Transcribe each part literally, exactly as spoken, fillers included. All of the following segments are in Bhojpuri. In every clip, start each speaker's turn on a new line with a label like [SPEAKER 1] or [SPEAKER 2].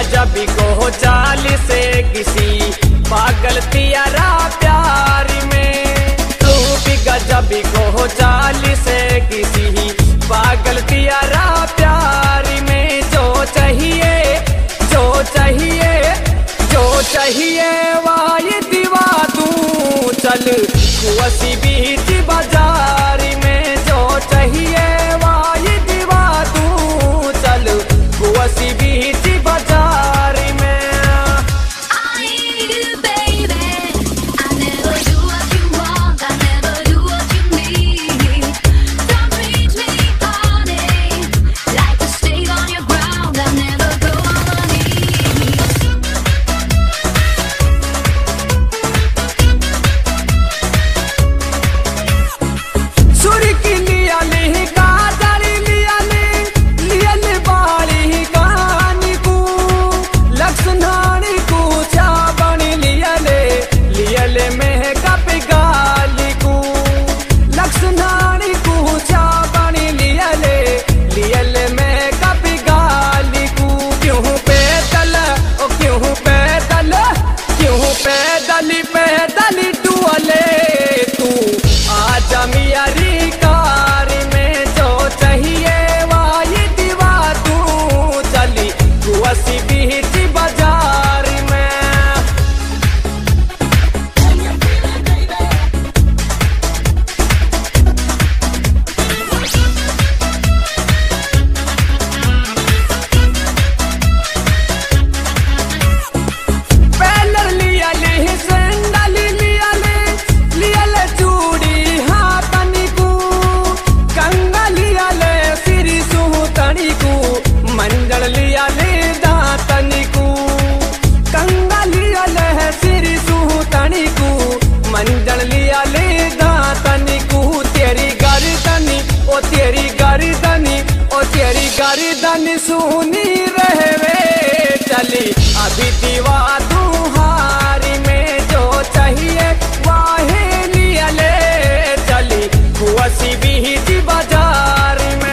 [SPEAKER 1] गजब को चाल से किसी पागल तियारा प्यार में। तू भी गजब को चाल से किसी पागल तियारा प्यार में। जो चाहिए जो चाहिए जो चाहिए वाह दीवा दूं चल कुसी बीच बाजार में। जो चाहिए वाह दीवा दूं चल कुसी बीच बाजार में। पैदली पैदली टुअले तू आजा मियारी कार में। जो चाहिए वाह दीवा दूं चली कुसी बीच बाजार में। मंजल लिया ले दातनी को तेरी गर्दनी ओ तेरी गर्दनी ओ तेरी गर्दनी सुनी रहवे चली अभी दीवा तुम्हारी में। जो चाहिए वाहे लिया ले चली कुसी बीच बाजार में।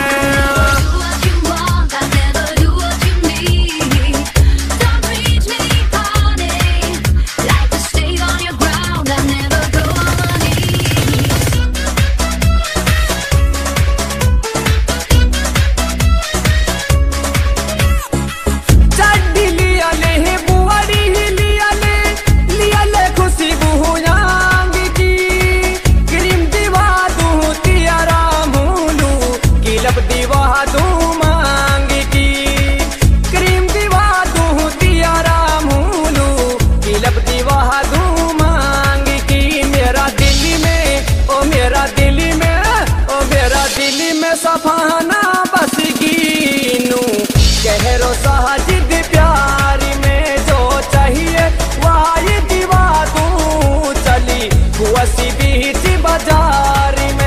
[SPEAKER 1] सफाना बस गिनू कहरो साजिद प्यारी में। जो चाहिए वाह दीवा दूं चली कुसी बीच बाजार में।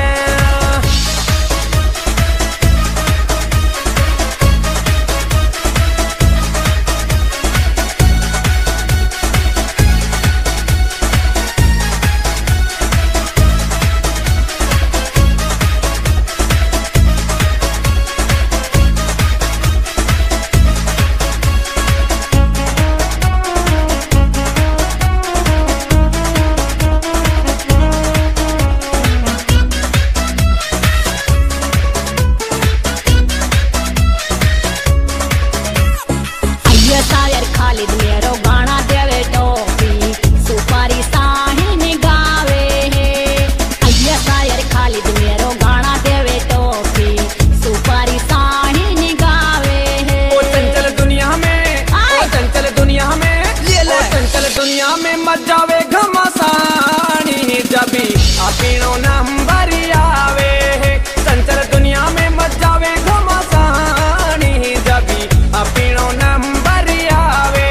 [SPEAKER 1] दुनिया में मत जावे घमासानी जबी अपनो नंबर आवे। चंचल दुनिया में मत जावे घमासानी जबी अपनो नंबर आवे।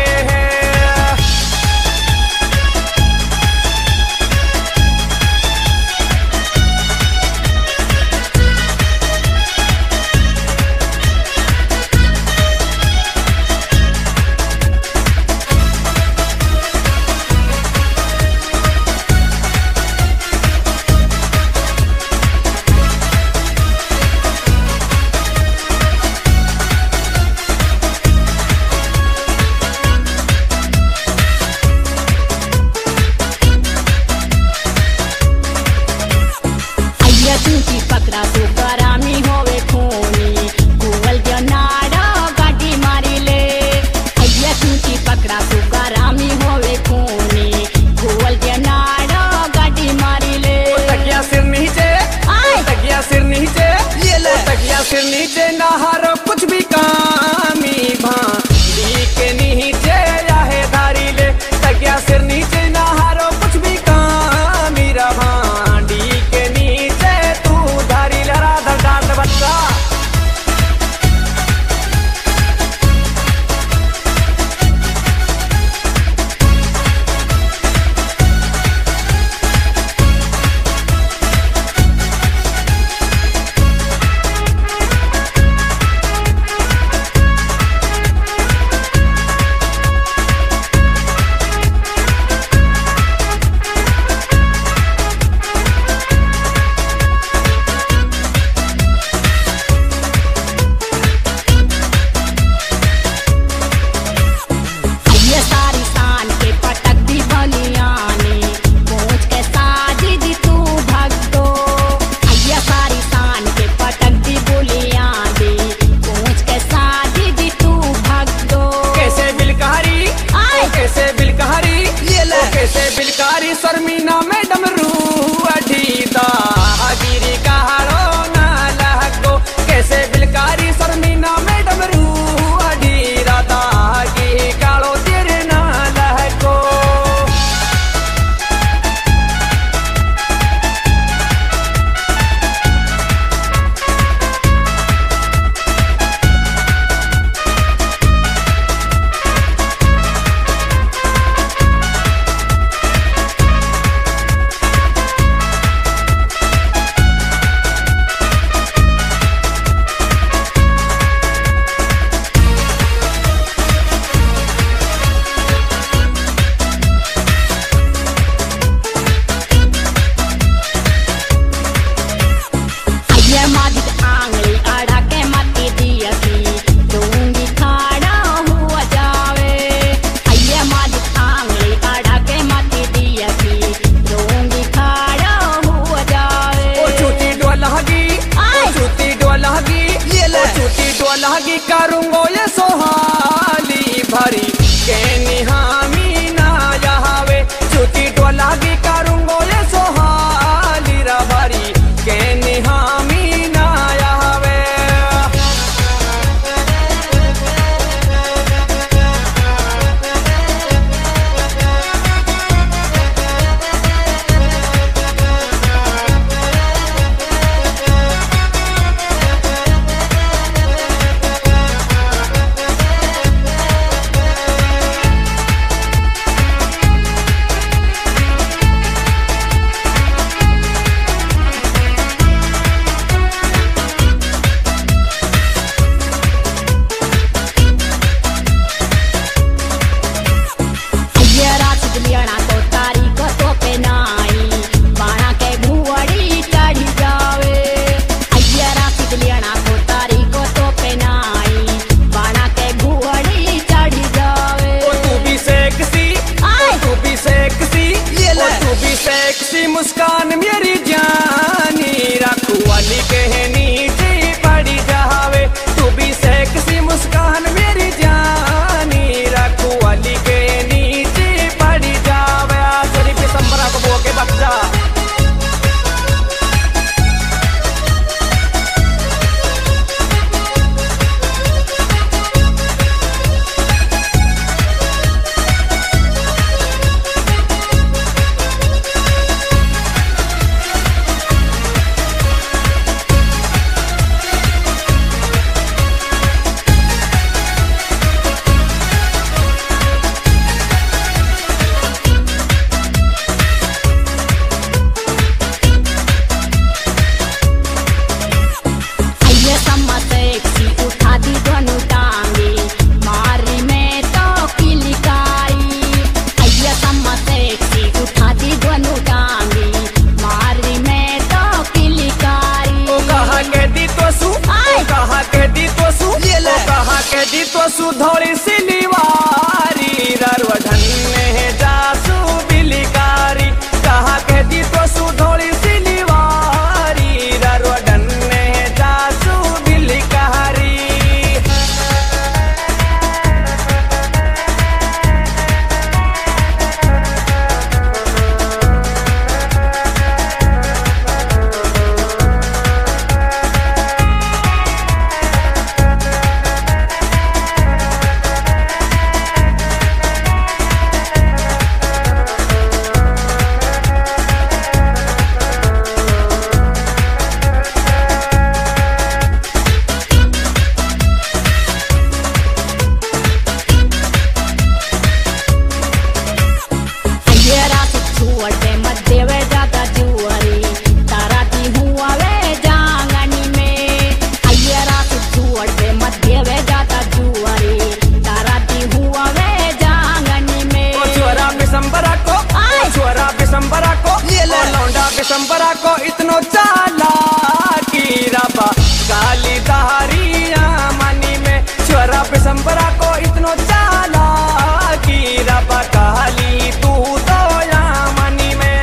[SPEAKER 1] पिसंबरा को इतनो चाला की रबा काली दहरिया मनी में छोरा पिसंबरा को इतनो चाला की रबा काली तू तो या मनी में।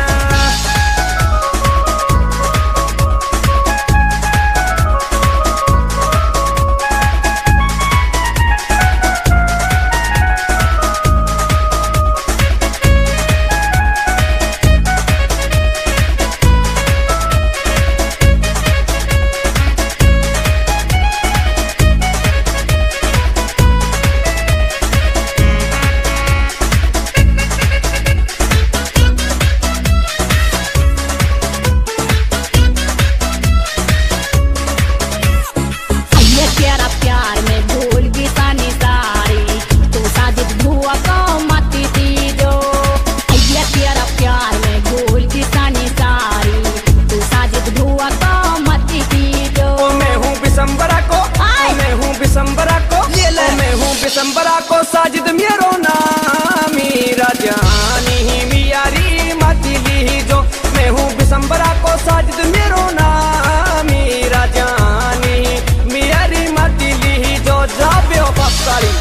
[SPEAKER 1] पिसंबरा को साजिद मेरो नामी राजानी मियारी मतिली जो मैं हूँ पिसंबरा को साजिद मेरो नामी राजानी मियारी मतिली जो जाबे बक्सारी।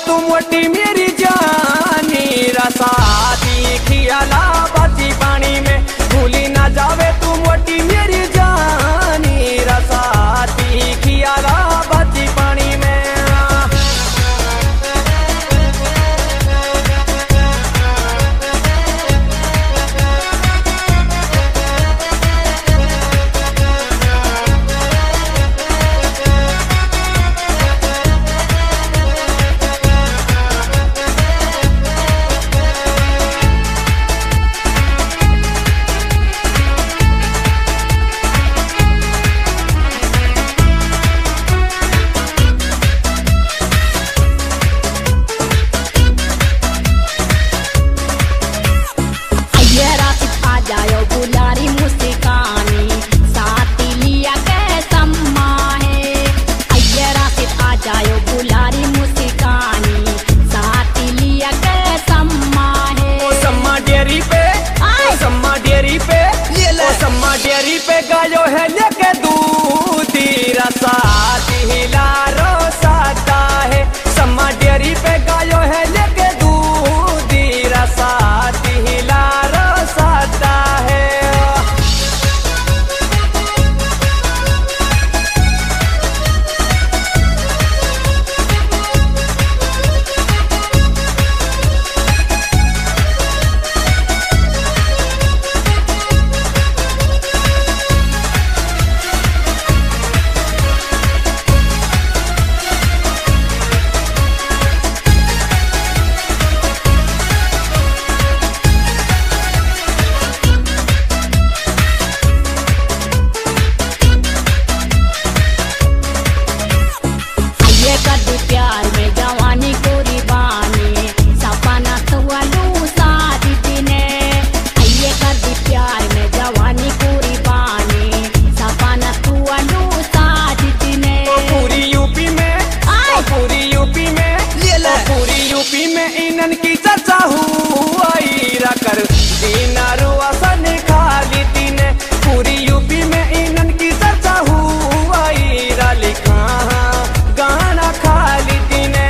[SPEAKER 1] तू मोटी मेरी जानी रसाती खियाला बाती पानी में भूली ना जावे तू मोटी मेरी जानी रसाती खियाला बाती पानी में डेयरी पे गायो है लेके दूध रसाती हिला रोसाता है सम्मा डेयरी पे गायो है लेके दूध रसाती हिला रोसाता है इनन की चर्चा हुई कर दीना रुआसन खाली तीने पूरी यूपी में इनन की चर्चा हुई लिखा गाना खाली तीने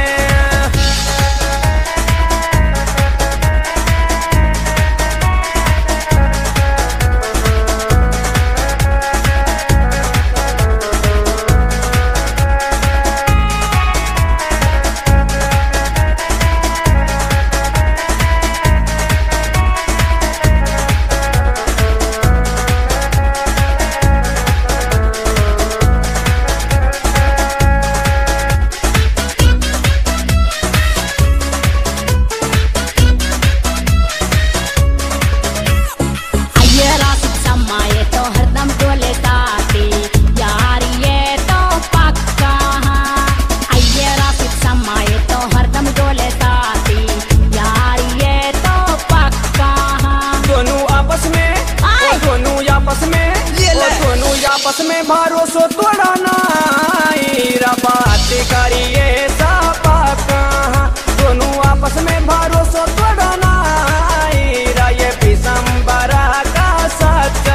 [SPEAKER 1] आपस में भरोसो तोड़ना बात करिए सापा कहाँ दोनों आपस में भरोसो तोड़ना ये पिसंबरा का सच्चा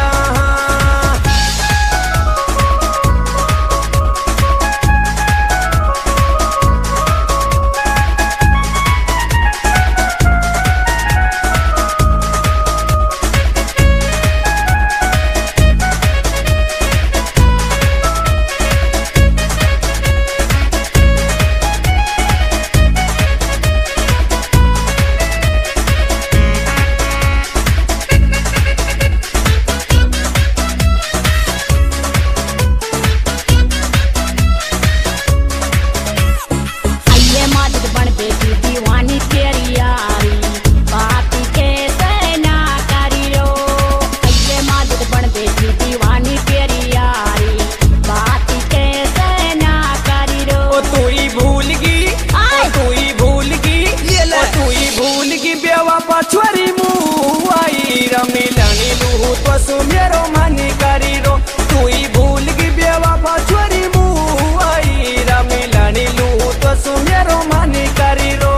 [SPEAKER 1] छोरी मुआई रमिलनी लूहू तो सुमेरो मनी करी रो तू ही भूल की बेवफा छोरी मुआई रमिलनी लूहू तो सुमेरो मनी करी रो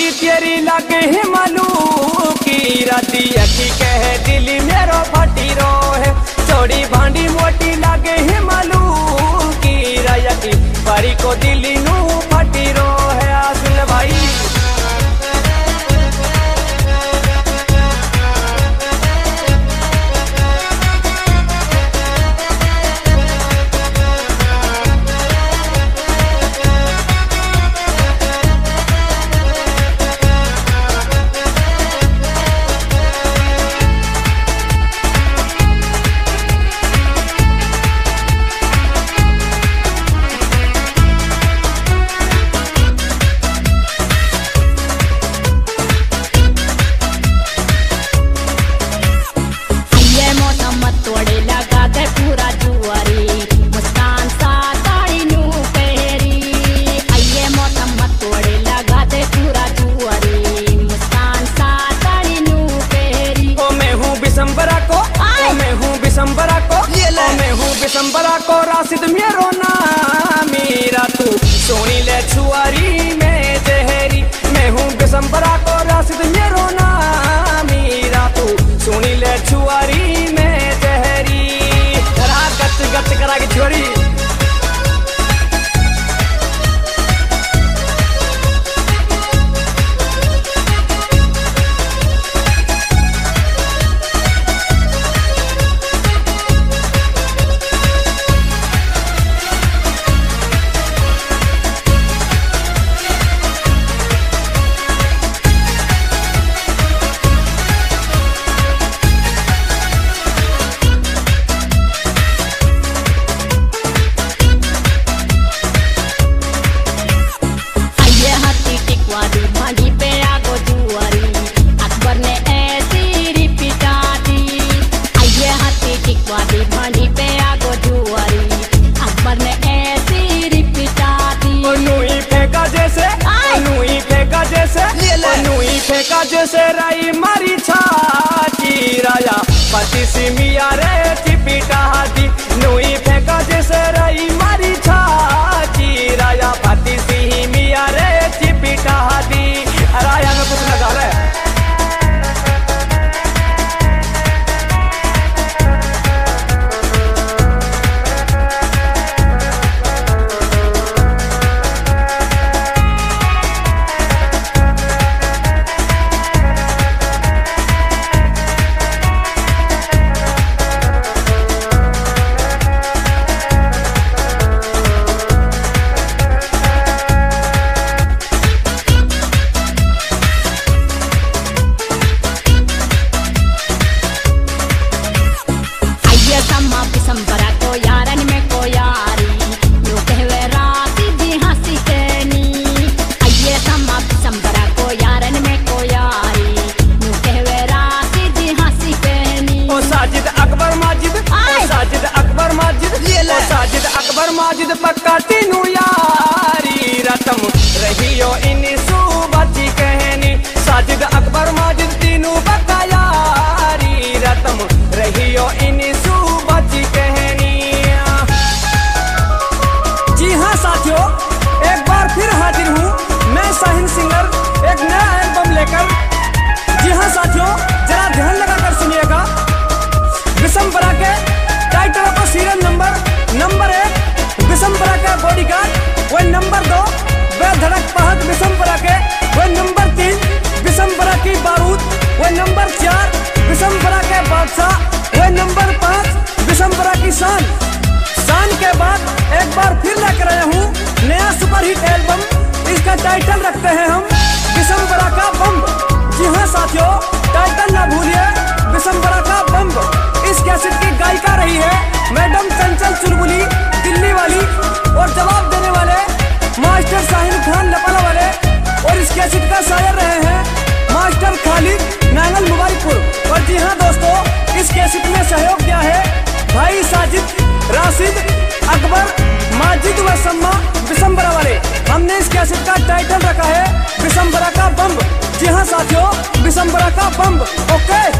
[SPEAKER 1] की तेरी लगे है मालू की राती अखी कह दिल मेरो फटी रो है छोड़ी भांडी मोटी लगे है मालू की रायती परी को दिल नू फटी रो है आसुल भाई। बिसंबरा को राशिद मेरो नाम मेरा तू सोनी ले छुआरी में जहरी मैं हूँ बिसंबरा को राशिद मेरो नाम मेरा तू सोनी ले छुआरी में जहरी करा गच गच करा के छोरी। फेंका जैसे राई मारी छाती राया पति सिमिया रे चिपिटा दी नुई फेंका जैसे राई मारी छाती राया पति सिमिया रे चिपिटा दी राया में कुछ लगा रहे माजिद पक्का तीनू यारी रतम रहियो इन सुबची कहनी साजिद अकबर माजिद तीनू पक्का यारी रतम रहियो इन सुबची कहनी। जी हाँ साथियों, एक बार फिर हाजिर हूँ मैं शाहीन सिंगर एक नया एल्बम लेकर। जी हाँ साथियों, जरा ध्यान लगाकर सुनिएगा। बिसंबरा के टाइटल का सीरियल नंबर नंबर एक बिसंबरा के बॉडीगार्ड, वह नंबर दो बेधड़क पहक बिसंबरा के, वह नंबर तीन बिसंबरा की बारूद, वह नंबर चार बिसंबरा के बादशाह, वह नंबर पाँच बिसंबरा की शान। शान के बाद एक बार फिर लेकर आया हूँ नया सुपरहिट एल्बम। इसका टाइटल रखते हैं हम बिसंबरा का बम। जी हाँ साथियों, टाइटल ना भूलिए, बिसंबरा का बम। इस कैसेट की गायिका रही है मैडम चंचल चुलबुली दिल्ली वाली, और जवाब देने वाले मास्टर शाहीन खान लपाला वाले, और इस कैसेट का शायर रहे हैं मास्टर खालिद नांगल मुबारकपुर। और जी हाँ दोस्तों, इस कैसेट में सहयोग दिया है भाई साजिद, राशिद, अकबर, माजिद व सम्मा बिसंबरा वाले। हमने इस कैसेट का टाइटल रखा है बिसंबरा का बम। जी हाँ साथियों, बिसंबरा का बम। ओके।